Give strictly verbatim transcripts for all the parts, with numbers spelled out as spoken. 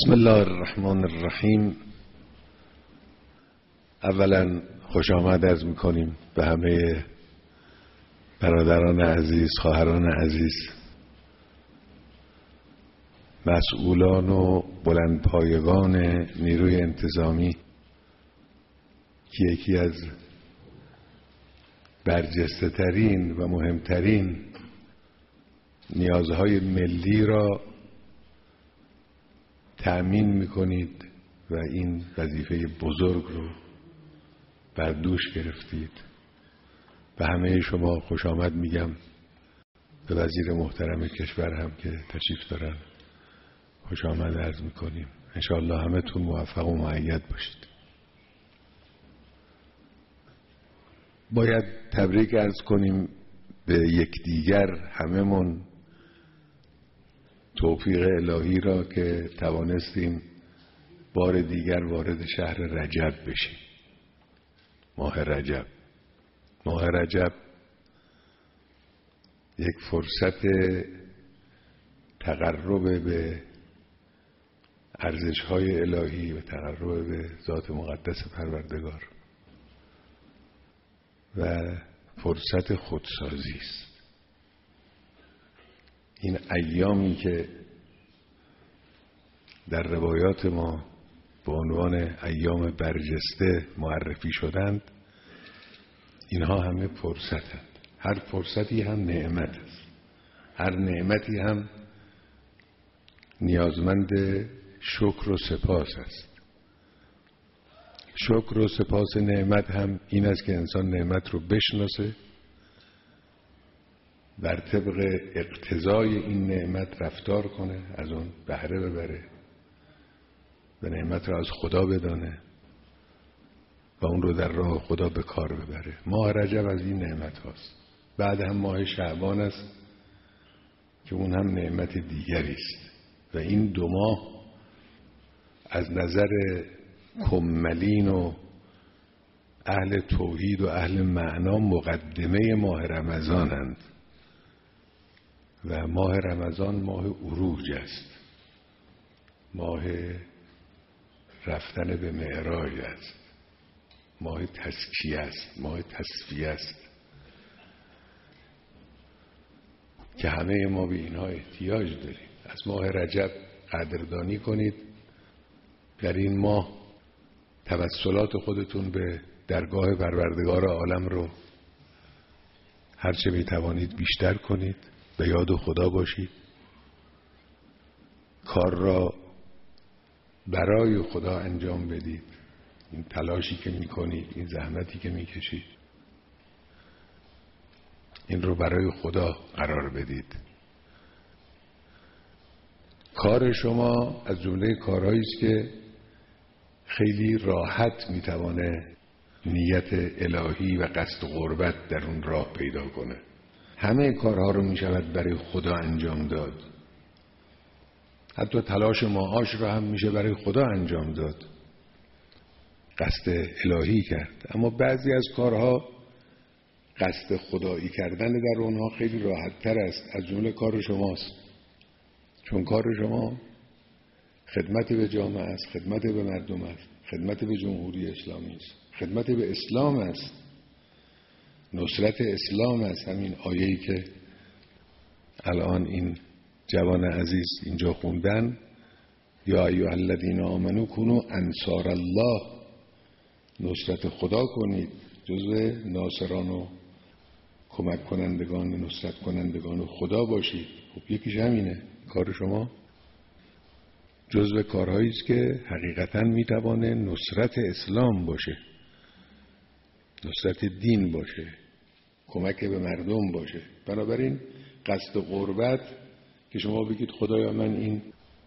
بسم الله الرحمن الرحیم. اولا خوش آمد عرض میکنیم به همه برادران عزیز، خواهران عزیز، مسئولان و بلندپایگان نیروی انتظامی که یکی از برجسته ترین و مهمترین نیازهای ملی را تأمین میکنید و این وظیفه بزرگ رو بر دوش گرفتید. به همه شما خوش آمد میگم، به وزیر محترم کشور هم که تشریف دارن خوش آمد عرض میکنیم. انشاءالله همه تون موفق و مؤید باشید. باید تبریک عرض کنیم به یکدیگر هممون توفیق الهی را که توانستیم بار دیگر وارد شهر رجب بشیم. ماه رجب ماه رجب یک فرصت تقرب به ارزش‌های الهی و تقرب به ذات مقدس پروردگار و فرصت خودسازی است. این ایامی که در روایات ما به عنوان ایام برجسته معرفی شدند، اینها همه فرصتند. هر فرصتی هم نعمت است. هر نعمتی هم نیازمند شکر و سپاس است. شکر و سپاس نعمت هم این است که انسان نعمت رو بشناسه، بر طبق اقتضای این نعمت رفتار کنه، از اون بهره ببره و نعمت رو از خدا بدانه و اون رو در راه خدا به کار ببره. ماه رجب از این نعمت هاست. بعد هم ماه شعبان است که اون هم نعمت دیگری است و این دو ماه از نظر کملین و اهل توحید و اهل معنا مقدمه ماه رمضانند و ماه رمضان ماه عروج است، ماه رفتن به معراج است، ماه تزکیه است، ماه تصفیه است که همه ما به اینها احتیاج داریم. از ماه رجب قدردانی کنید. در این ماه توسلات خودتون به درگاه پروردگار عالم رو هرچه می توانید بیشتر کنید، به یاد خدا باشید، کار را برای خدا انجام بدید. این تلاشی که می کنید، این زحمتی که می کشید، این رو برای خدا قرار بدید. کار شما از جمله کارهایی است که خیلی راحت می توانه نیت الهی و قصد قربت در اون راه پیدا کنه. همه کارها رو می شود برای خدا انجام داد. حتی تلاش معاش رو هم میشه برای خدا انجام داد، قصد الهی کرد. اما بعضی از کارها قصد خدایی کردن در اونها خیلی راحت تر است، از جمله کار شماست. چون کار شما خدمت به جامعه است، خدمت به مردم است، خدمت به جمهوری اسلامی است، خدمت به اسلام است، نصرت اسلام است. همین آیه‌ای که الان این جوان عزیز اینجا خوندن، یا ایها الذین آمنوا کونوا انصار الله، نصرت خدا کنید، جزو ناصران و کمک کنندگان و نصرت کنندگان خدا باشید. خب یکیش همینه. کار شما جزو کارهایی است که حقیقتا میتوانه نصرت اسلام باشه، نصرت دین باشه، کمک به مردم باشه. بنابراین قصد قربت که شما بگید خدایا من این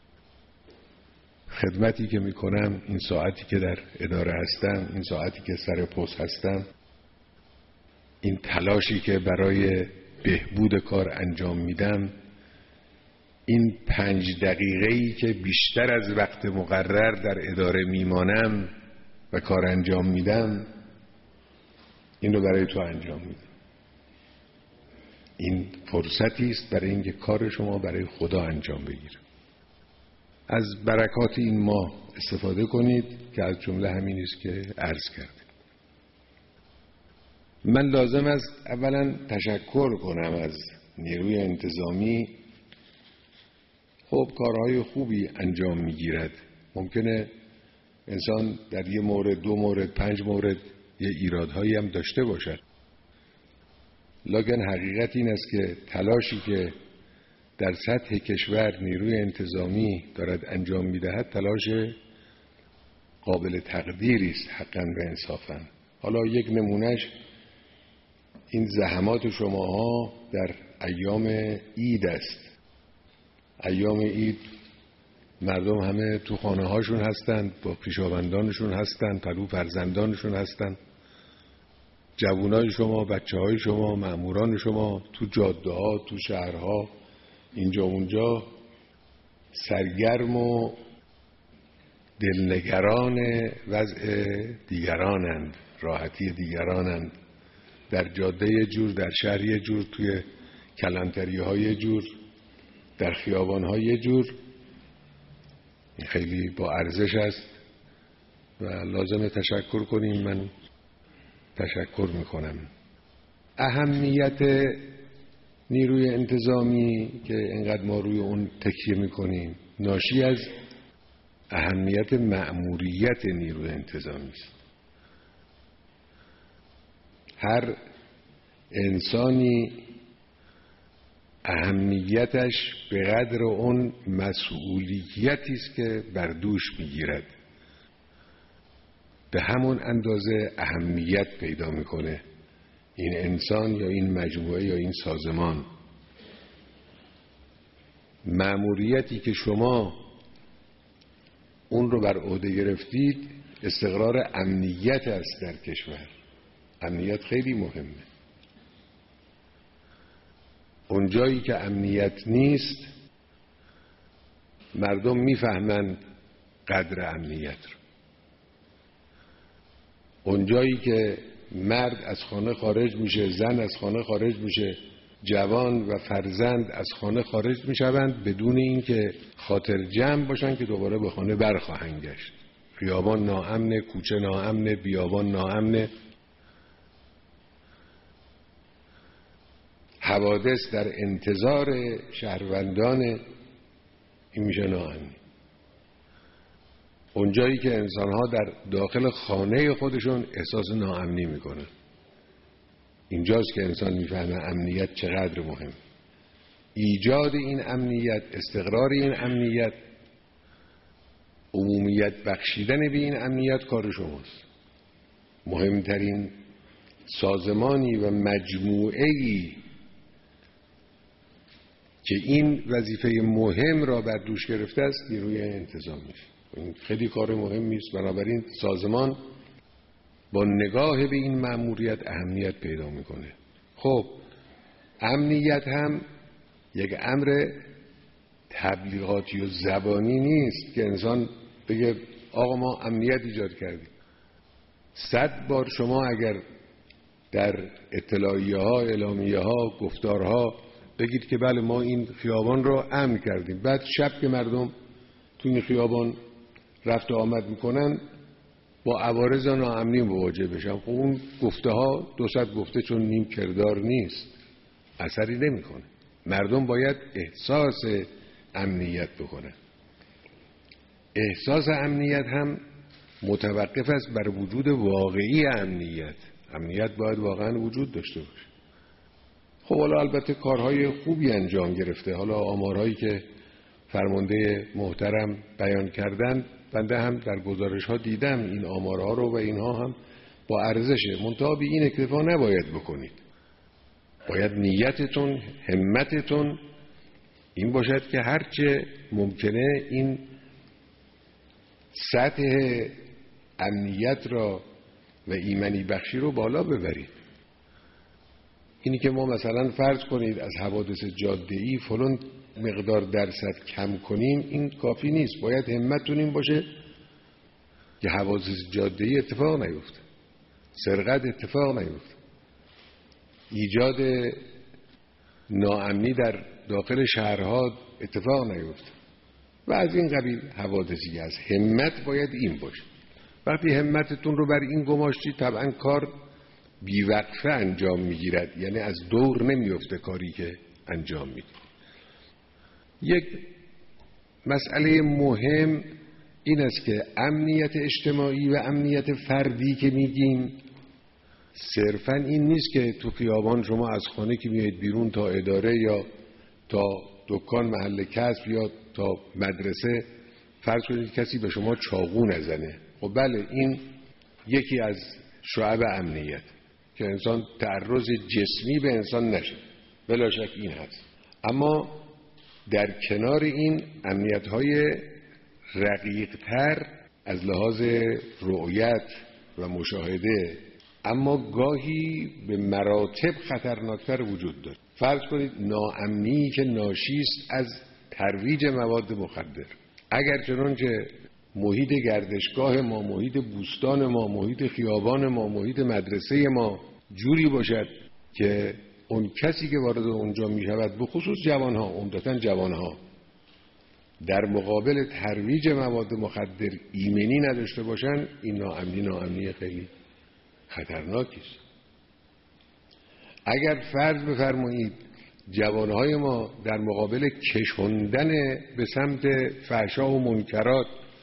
خدمتی که میکنم، این ساعتی که در اداره هستم، این ساعتی که سر پست هستم، این تلاشی که برای بهبود کار انجام میدم، این پنج دقیقه‌ای که بیشتر از وقت مقرر در اداره میمانم و کار انجام میدم، این رو برای تو انجام میدم. این فرصتی است برای اینکه کار شما برای خدا انجام بگیره. از برکات این ماه استفاده کنید که از جمله همین است که عرض کردم. من لازم است اولا تشکر کنم از نیروی انتظامی. خب کارهای خوبی انجام میگیرد. ممکنه انسان در یه مورد، دو مورد، پنج مورد یه ایرادهایی هم داشته باشد، لکن حقیقت این است که تلاشی که در سطح کشور نیروی انتظامی دارد انجام میدهد تلاش قابل تقدیری است حقاً و انصافاً. حالا یک نمونهش این زحمات شماها در ایام عید است. ایام عید مردم همه تو خانه هاشون هستند، با خویشاوندانشون هستند، پدر فرزندانشون هستند. جوانای شما، بچه های شما، مأموران شما تو جاده ها، تو شهرها، اینجا اونجا سرگرم و دلنگران وضع دیگرانند، راحتی دیگرانند. در جاده یه جور، در شهر یه جور، توی کلانتری های یه جور، در خیابان های یه جور. خیلی با ارزش است و لازم تشکر کنیم. من تشکر میکنم. اهمیت نیروی انتظامی که اینقدر ما روی اون تکیه میکنیم ناشی از اهمیت مأموریت نیروی انتظامی است. هر انسانی اهمیتش به قدر اون مسئولیتی است که بر دوش میگیرد، به همون اندازه اهمیت پیدا میکنه این انسان یا این مجموعه یا این سازمان. مأموریتی که شما اون رو بر عهده گرفتید استقرار امنیت است در کشور. امنیت خیلی مهمه. اونجایی که امنیت نیست مردم میفهمند قدر امنیت رو. اونجایی که مرد از خانه خارج میشه، زن از خانه خارج میشه، جوان و فرزند از خانه خارج میشوند بدون اینکه خاطر جمع باشن که دوباره به خانه برخواهند گشت. خیابان ناامنه، کوچه ناامنه، بیابان ناامنه. حوادث در انتظار شهروندان، این میشه ناامنی. اونجایی که انسانها در داخل خانه خودشون احساس ناامنی میکنن، اینجاست که انسان میفهمه امنیت چقدر مهم. ایجاد این امنیت، استقرار این امنیت، عمومیت بخشیدن به این امنیت کار شماست. مهمترین سازمانی و مجموعه‌ای که این وظیفه مهم را بر دوش گرفته است نیروی انتظامی است. این خیلی کار مهمی است. بنابراین سازمان با نگاه به این مأموریت اهمیت پیدا میکنه. خب امنیت هم یک امر تبلیغاتی و زبانی نیست که انسان بگه آقا ما امنیت ایجاد کردیم. صد بار شما اگر در اطلاعیه ها، اعلامیه ها، گفتارها بگید که بله ما این خیابان رو امن کردیم، بعد شب که مردم تو این خیابان رفت و آمد میکنن با عوارض ناامنی مواجه بشن، خب اون گفته ها دو صد گفته چون نیم کردار نیست، اثری نمیکنه. مردم باید احساس امنیت بکنن. احساس امنیت هم متوقف است بر وجود واقعی امنیت. امنیت باید واقعا وجود داشته باشه. خب حالا البته کارهای خوبی انجام گرفته. حالا آمارهایی که فرمانده محترم بیان کردن بنده هم در گزارش ها دیدم، این آمارها رو و اینها هم با ارزشه. منتها به این اکتفا نباید بکنید. باید نیتتون، همتتون این باشد که هرچه ممکنه این سطح امنیت را و ایمنی بخشی رو بالا ببرید. اینی که ما مثلا فرض کنید از حوادث جاده‌ای فلان مقدار درصد کم کنیم این کافی نیست. باید همتتون این باشه که حوادث جاده‌ای اتفاق نیفته، سرقت اتفاق نیفته، ایجاد ناامنی در داخل شهرها اتفاق نیفته. و از این قبیل حوادثی است. همت باید این باشه. وقتی همتتون رو بر این گماشتید طبعا کار بیوقفه انجام میگیرد، یعنی از دور نمیفته کاری که انجام میدید. یک مسئله مهم این است که امنیت اجتماعی و امنیت فردی که میگیم صرفا این نیست که تو خیابان شما از خانه که میایید بیرون تا اداره یا تا دکان محل کسب یا تا مدرسه فرض کنید کسی به شما چاقو نزنه. خب بله، این یکی از شعب امنیت که انسان تعرض جسمی به انسان نشه، بلا شک این هست. اما در کنار این امنیت‌های رقیق‌تر از لحاظ رؤیت و مشاهده اما گاهی به مراتب خطرناکتر وجود داره. فرض کنید ناامنی که ناشی است از ترویج مواد مخدر. اگر چنانچه محیط گردشگاه ما، محیط بوستان ما، محیط خیابان ما، محیط مدرسه ما جوری باشد که اون کسی که وارد اونجا می شود، به خصوص جوانها، عمدتاً جوانها، در مقابل ترویج مواد مخدر ایمنی نداشته باشند، این ناامنی ناامنی خیلی خطرناکی است. اگر فرض بفرمایید جوانهای ما در مقابل کشوندن به سمت فحشا و منکرات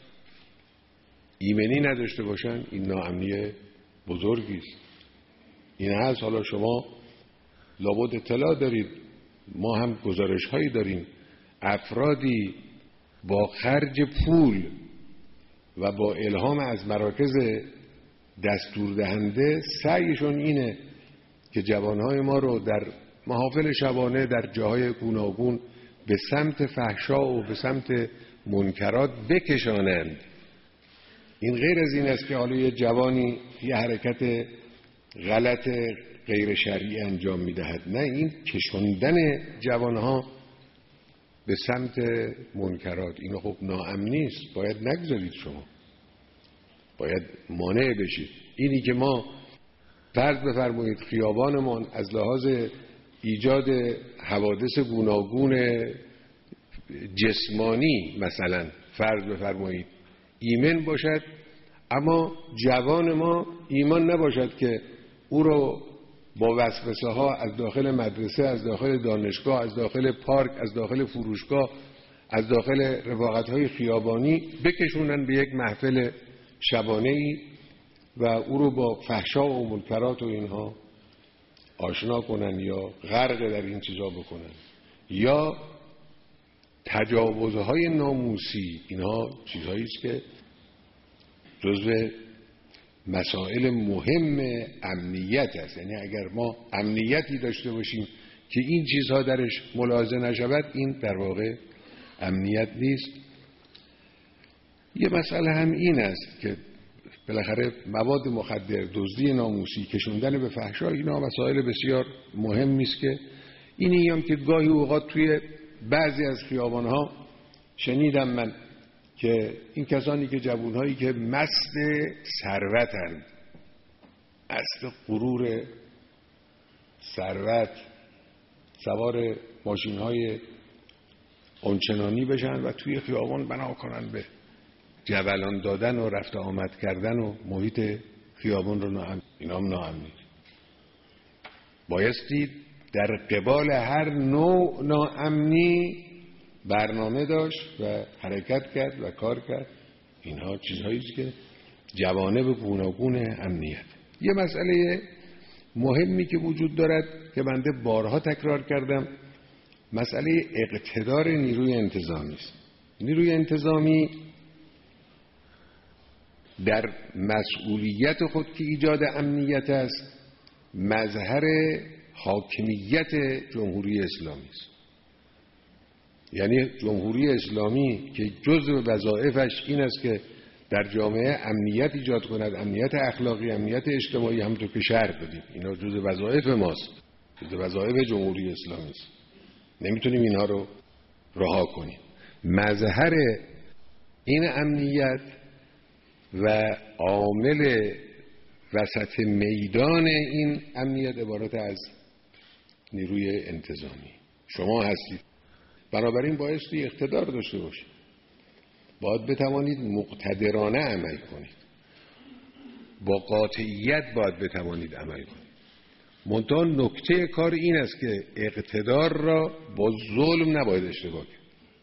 ایمنی نداشته باشند، این ناامنی بزرگی است. این هست. حالا شما لابد اطلاع دارید، ما هم گزارش هایی داریم، افرادی با خرج پول و با الهام از مراکز دستور دهنده سعیشون اینه که جوانهای ما رو در محافل شبانه در جاهای گوناگون به سمت فحشا و به سمت منکرات بکشانند. این غیر از این است که حالا یه جوانی یه حرکت غلط غیر شرعی انجام میدهد. نه، این کشوندن جوانها به سمت منکرات، این خب ناامنی است، باید نگذارید، شما باید مانع بشید. اینی که ما فرض بفرمایید خیابانمان از لحاظ ایجاد حوادث گوناگون جسمانی مثلا فرض بفرمایید ایمن باشد، اما جوان ما ایمان نباشد که او رو با وسوسه ها از داخل مدرسه، از داخل دانشگاه، از داخل پارک، از داخل فروشگاه، از داخل رفاقت های خیابانی بکشونن به یک محفل شبانه‌ای و او رو با فحشا و منکرات و اینها آشنا کنن یا غرق در این چیزا بکنن، یا تجاوزهای ناموسی. اینها چیزهایی است که جزو مسائل مهم امنیت است. یعنی اگر ما امنیتی داشته باشیم که این چیزها درش ملاحظه نشود، این در واقع امنیت نیست. یه مسئله هم این است که بالاخره مواد مخدر، دزدی ناموسی، کشوندن به فحشا، اینا مسائل بسیار مهمی است که اینی هم که گاهی اوقات توی بعضی از خیابانها شنیدم من که این کسانی که جوانهایی که مست ثروتند، مست غرور ثروت، سوار ماشین‌های اونچنانی بشن و توی خیابان بنا کنن به جولان دادن و رفت آمد کردن و محیط خیابان رو ناامن. اینا هم ناامنی. بایستی در قبال هر نوع ناامنی برنامه داشت و حرکت کرد و کار کرد. اینها چیزهایی است که جوانب گوناگون امنیت. یه مسئله مهمی که وجود دارد که بنده بارها تکرار کردم، مسئله اقتدار نیروی انتظامی است. نیروی انتظامی در مسئولیت خود که ایجاد امنیت است، مظهر حاکمیت جمهوری اسلامی است. یعنی جمهوری اسلامی که جزء وظایفش این است که در جامعه امنیت ایجاد کند، امنیت اخلاقی، امنیت اجتماعی، همونطور که شرح دادیم، اینا جزء وظایف ماست، جزء وظایف جمهوری اسلامی است. نمیتونیم اینها رو رها کنیم. مظهر این امنیت و عامل وسط میدان این امنیت عبارت از نیروی انتظامی شما هستید. بنابراین بایستی اقتدار داشته باشید. باید بتوانید مقتدرانه عمل کنید، با قاطعیت باید بتوانید عمل کنید. منتها نکته کار این است که اقتدار را با ظلم نباید اشتباه کرد.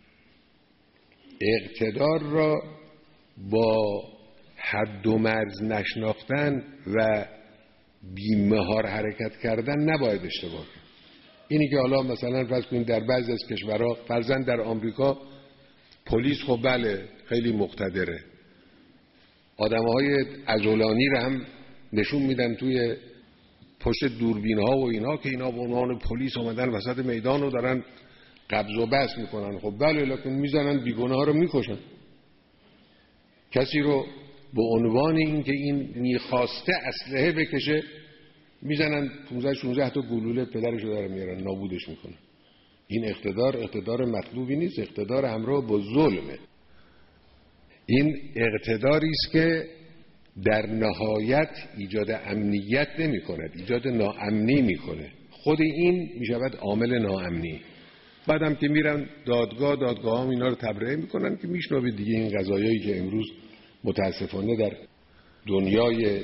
اقتدار را با حد و مرز نشناختن و بی‌مهار حرکت کردن نباید اشتباه کرد. اینی که حالا مثلا فرض کنید در بعضی از کشورها، فرضاً در آمریکا، پلیس خب بله خیلی مقتدره، آدم‌های عضلانی رو هم نشون میدن توی پشت دوربین ها و اینا که اینا به عنوان پلیس اومدن وسط میدان و دارن قبض و بسط میکنن. خب بله، لکن میزنن بیگناه ها رو میکشن. کسی رو به عنوان این که این میخواسته اسلحه بکشه میزنن پانزده شانزده تا گلوله پدرشو دارن میارن نابودش میکنن. این اقتدار اقتدار مطلوبی نیست، اقتدار همراه با ظلمه. این اقتداری است که در نهایت ایجاد امنیت نمی کند، ایجاد ناامنی می کنه. خود این می شود عامل ناامنی. بعدم که میرن دادگاه، دادگاه هم اینا رو تبرئه می کنن که میشنوید دیگه این قضایایی که امروز متاسفانه در دنیای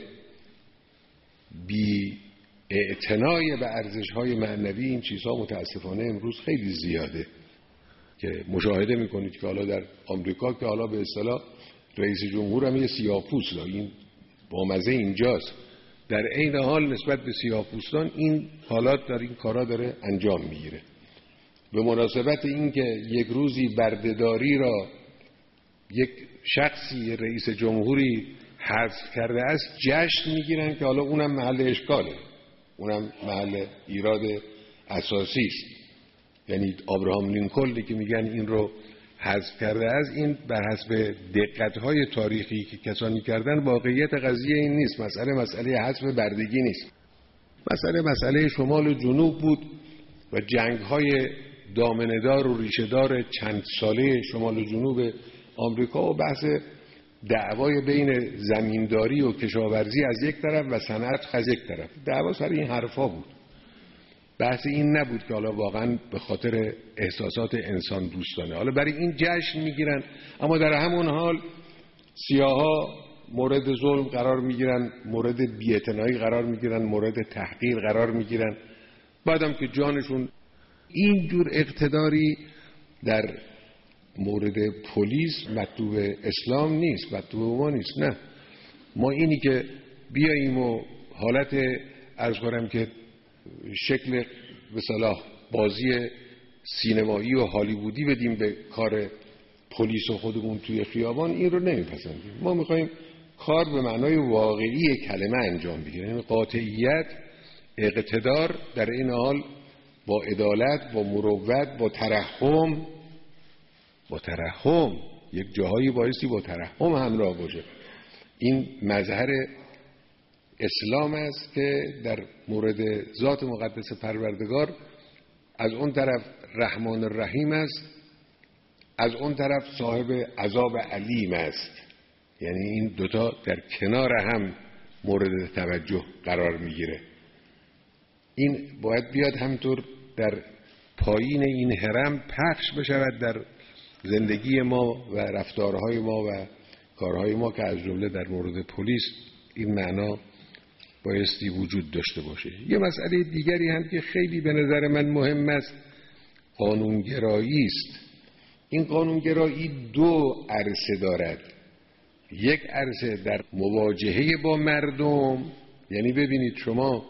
بی اعتنای به ارزش‌های معنوی این چیزها متاسفانه امروز خیلی زیاده که مشاهده میکنید که حالا در آمریکا که حالا به اصطلاح رئیس جمهور هم یه سیاه‌پوسته، این بامزه اینجاست، در عین حال نسبت به سیاه‌پوستان این حالات در این کارا داره انجام میگیره. به مناسبت این که یک روزی بردهداری را یک شخصی رئیس جمهوری حذف کرده است جشن میگیرن که حالا اونم محل اشکاله، اونم محل ایراد اساسی است. یعنی ابراهام لینکلنی که میگن این رو حذف کرده است، این بر حسب دقت‌های تاریخی که کسانی کردن واقعیت قضیه این نیست. مسئله مسئله حذف بردگی نیست، مسئله مسئله شمال و جنوب بود و جنگ‌های دامنه‌دار و ریشه‌دار چند ساله شمال و جنوب آمریکا و بحث دعوای بین زمینداری و کشاورزی از یک طرف و صنعت از یک طرف. دعوا سر این حرفا بود. بحث این نبود که حالا واقعا به خاطر احساسات انسان دوستانه حالا برای این جشن میگیرن، اما در همون حال سیاها مورد ظلم قرار میگیرن، مورد بی‌اعتنایی قرار میگیرن، مورد تحقیر قرار میگیرن. بعدم که جانشون اینجور اقتداری در مورد پلیس مطلوب اسلام نیست، مطلوب ما نیست. نه، ما اینی که بیاییم و حالت عرض کنم که شکل به صلاح بازی سینمایی و هالیوودی بدیم به کار پلیس و خودمون توی خیابان، این رو نمیپسندیم. ما میخوایم کار به معنای واقعی کلمه انجام بگیره، یعنی قاطعیت، اقتدار، در این حال با عدالت، با مروت، با ترحم. با ترحم یک جاهایی بایستی با ترحم همراه باشه. این مظهر اسلام است که در مورد ذات مقدس پروردگار از اون طرف رحمان الرحیم است، از اون طرف صاحب عذاب علیم است. یعنی این دوتا در کنار هم مورد توجه قرار میگیره. این باید بیاد همطور در پایین این هرم پخش بشود در زندگی ما و رفتارهای ما و کارهای ما که از جمله در مورد پلیس این معنا بایستی وجود داشته باشه. یه مسئله دیگری هم که خیلی به نظر من مهم است قانونگرایی است. این قانونگرایی دو عرصه دارد. یک عرصه در مواجهه با مردم، یعنی ببینید شما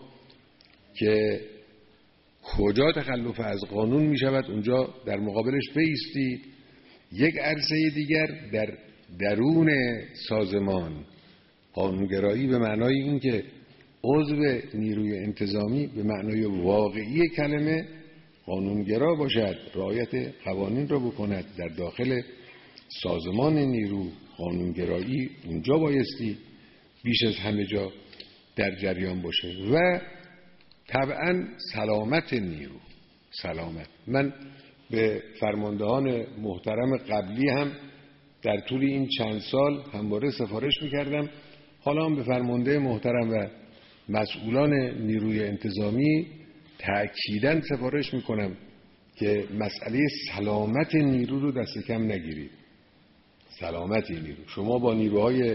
که کجا تخلف از قانون می شود اونجا در مقابلش بایستی. یک عرصه دیگر در درون سازمان. قانونگرایی به معنای این که عضو نیروی انتظامی به معنای واقعی کلمه قانونگرا باشد، رعایت قوانین را بکند. در داخل سازمان نیرو قانونگرایی اونجا بایستی بیش از همه جا در جریان باشه و طبعا سلامت نیرو. سلامت. من به فرماندهان محترم قبلی هم در طول این چند سال همواره سفارش میکردم، حالا هم به فرمانده محترم و مسئولان نیروی انتظامی تأکیداً سفارش میکنم که مسئله سلامت نیرو رو دست کم نگیرید. سلامت نیرو. شما با نیروهای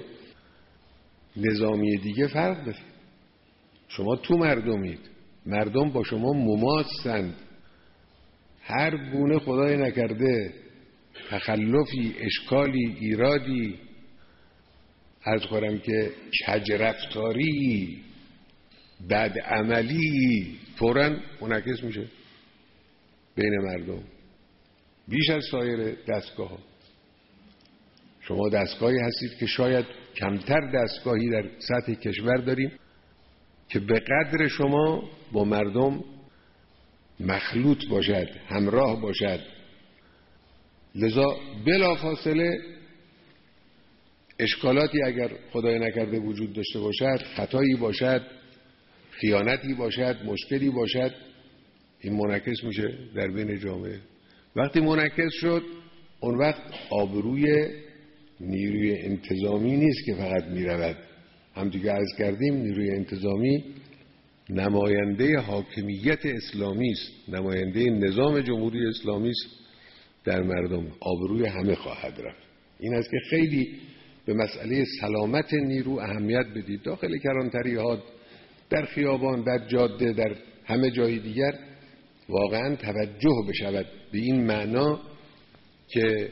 نظامی دیگه فرق دارید. شما تو مردمید، مردم با شما مماسند. هر گونه خدای نکرده تخلفی، اشکالی، ایرادی، عرض کنم که کج رفتاری، بد عملی فوراً منعکس میشه بین مردم بیش از سایر دستگاه ها. شما دستگاهی هستید که شاید کمتر دستگاهی در سطح کشور داریم که به قدر شما با مردم مخلوط باشد، همراه باشد. لذا بلافاصله اشکالاتی اگر خدای نکرده وجود داشته باشد، خطایی باشد، خیانتی باشد، مشکلی باشد، این منعکس میشه در بین جامعه. وقتی منعکس شد، اون وقت آبروی نیروی انتظامی نیست که فقط میرود. هم دیگه عرض کردیم نیروی انتظامی نماینده حاکمیت اسلامی است، نماینده نظام جمهوری اسلامی است در مردم. آبروی همه خواهد رفت. این است که خیلی به مسئله سلامت نیرو اهمیت بدید. داخل کلانتری‌ها، در خیابان، در جاده، در همه جای دیگر واقعا توجه بشود به این معنا که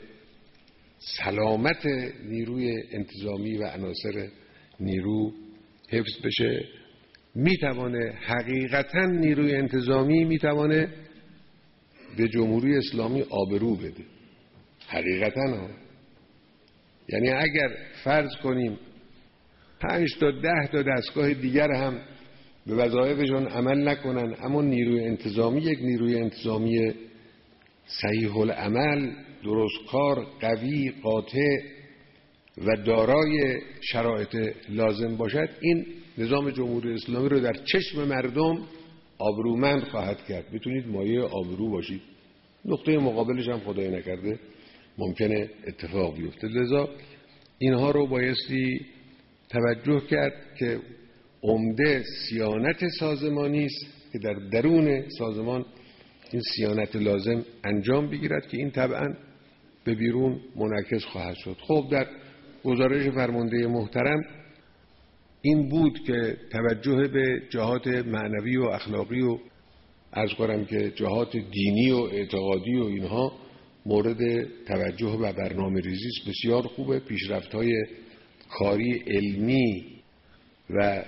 سلامت نیروی انتظامی و عناصر نیرو حفظ بشه. میتوانه حقیقتا نیروی انتظامی میتوانه به جمهوری اسلامی آبرو بده. حقیقتا ها. یعنی اگر فرض کنیم پنج تا ده تا دستگاه دیگر هم به وظایفشون عمل نکنن، اما نیروی انتظامی یک نیروی انتظامی صحیح العمل، درستکار، قوی، قاطع و دارای شرایط لازم باشد، این نظام جمهوری اسلامی رو در چشم مردم آبرومند خواهد کرد. میتونید مایه آبرو باشید. نقطه مقابلش هم خدای نکرده ممکنه اتفاق بیفته. لذا اینها رو بایستی توجه کرد که عمده صیانت سازمانی است که در درون سازمان این صیانت لازم انجام بگیرد که این طبعا به بیرون منعکس خواهد شد. خب در گزارش فرمانده محترم این بود که توجه به جهات معنوی و اخلاقی و عرض کنم که جهات دینی و اعتقادی و اینها مورد توجه و برنامه ریزی است. بسیار خوبه. پیشرفت‌های کاری علمی و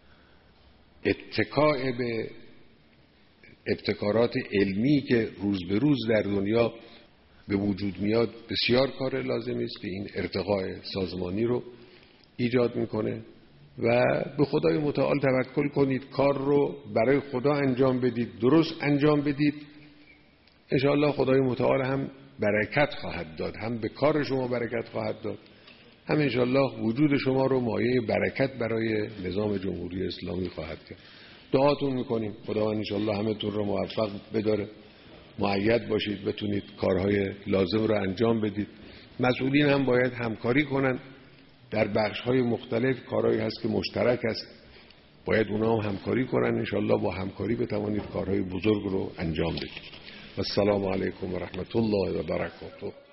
اتکاء به ابتکارات علمی که روز به روز در دنیا به وجود میاد بسیار کار لازمی است که این ارتقاء سازمانی رو ایجاد میکنه و به خدای متعال توکل کنید، کار رو برای خدا انجام بدید، درست انجام بدید. انشاءالله خدای متعال هم برکت خواهد داد، هم به کار شما برکت خواهد داد، هم انشاءالله وجود شما رو مایه برکت برای نظام جمهوری اسلامی خواهد کرد. دعاتون میکنیم خداوند انشاءالله همه تون رو موفق بداره، مؤید باشید، بتونید کارهای لازم رو انجام بدید. مسئولین هم باید همکاری کنن در بخش‌های مختلف. کارهایی هست که مشترک است، باید اونا هم همکاری کنن. انشاءالله با همکاری بتوانید کارهای بزرگ رو انجام بدید. و السلام علیکم و رحمت الله و برکاته.